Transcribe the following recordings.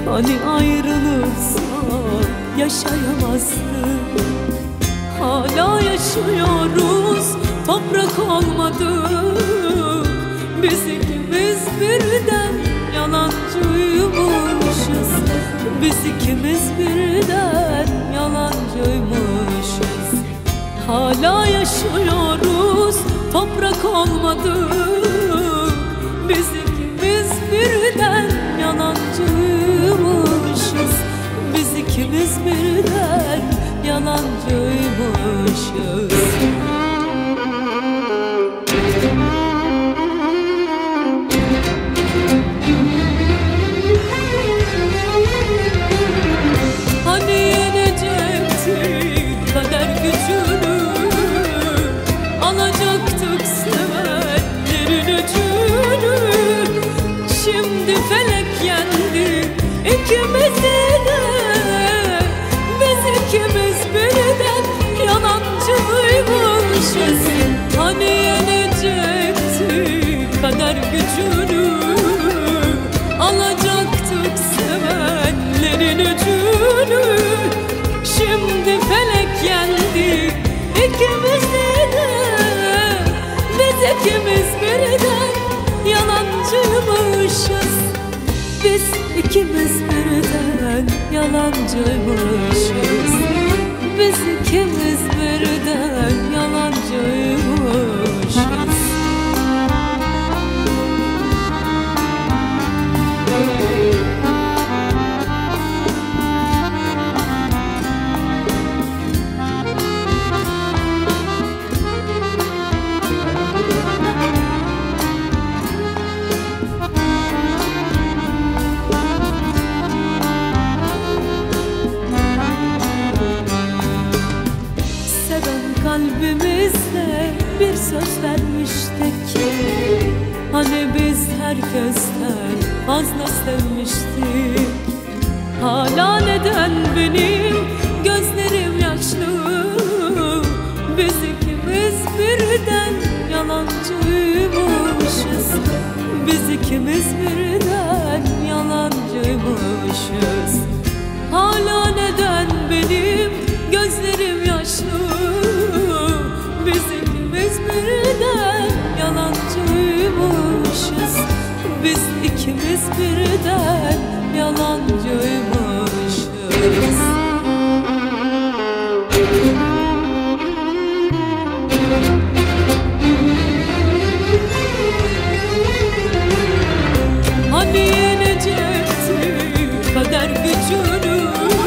Hani ayrılırsak yaşayamazdık. Hala yaşıyoruz, toprak olmadık. Biz ikimiz birden yalancıymışız. Biz ikimiz birden yalancıymışız. Hala yaşıyoruz, toprak olmadık. Biz ikimiz birden yalancıymışız. Biz ikimiz birden yalancıymışız. Hani yenecektik kader gücünü, alacaktık sevenlerin öcünü. Şimdi felek yendi ikimizi de. Biz ikimiz birden yalancıymışız. Hani yenecektik kader gücünü, alacaktık sevenlerin öcünü. Şimdi felek yendi ikimizi de. Biz ikimiz birden yalancıymışız. Biz ikimiz birden yalancıymışız. Biz ikimiz birden yalancıymışız. Kalbimizle bir söz vermiştik. Hani biz herkesten fazla sevmiştik. Hala neden benim gözlerim yaşlı? Biz ikimiz birden yalancıymışız. Biz ikimiz birden yalancıymışız. Hala neden benim gözlerim yaşlı? Biz ikimiz birden yalancıymışız. Biz ikimiz birden yalancıymışız. Hani yenecektik kader gücünü,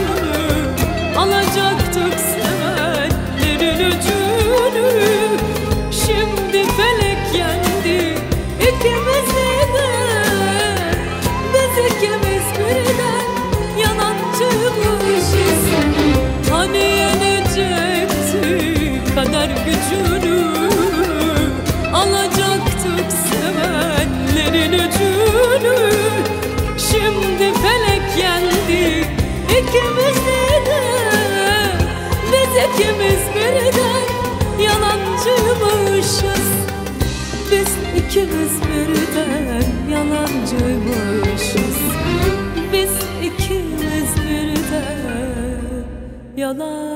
alacaktık sevenlerin öcünü. Şimdi felek yendi ikimizi de. Biz ikimiz birden yalancıymışız. Hani yenecektik kader gücünü, alacaktık sevenlerin öcünü. Şimdi felek yendi ikimizi de. Biz ikimiz birden yalancıymışız. Biz ikimiz birden yalancıymışız. Biz ikimiz birden yalan